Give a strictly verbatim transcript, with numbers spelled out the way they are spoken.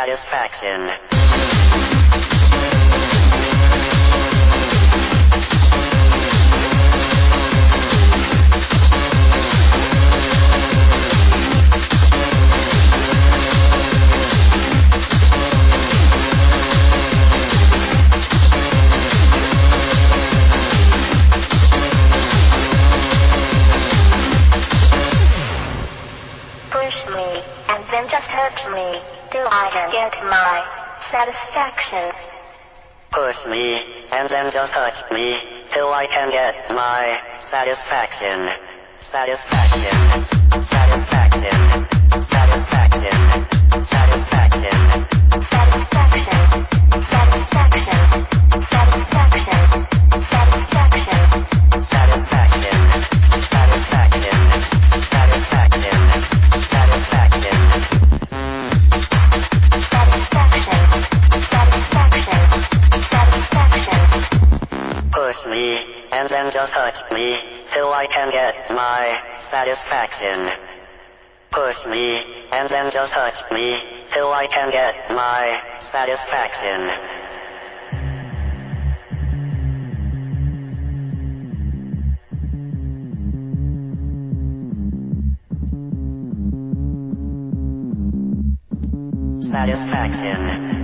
satisfaction. Push me, and then just hurt me, till I can get my satisfaction. Push me, and then just hurt me, till I can get my satisfaction. Satisfaction. Satisfaction. Satisfaction. Satisfaction. Satisfaction. Satisfaction. Satisfaction. Satisfaction. Satisfaction. Satisfaction. Satisfaction. Satisfaction. Satisfaction. Satisfaction. Push me, and then just hurt me, till I can get my satisfaction. Push me, and then just hurt me, till I can get my satisfaction. Satisfaction.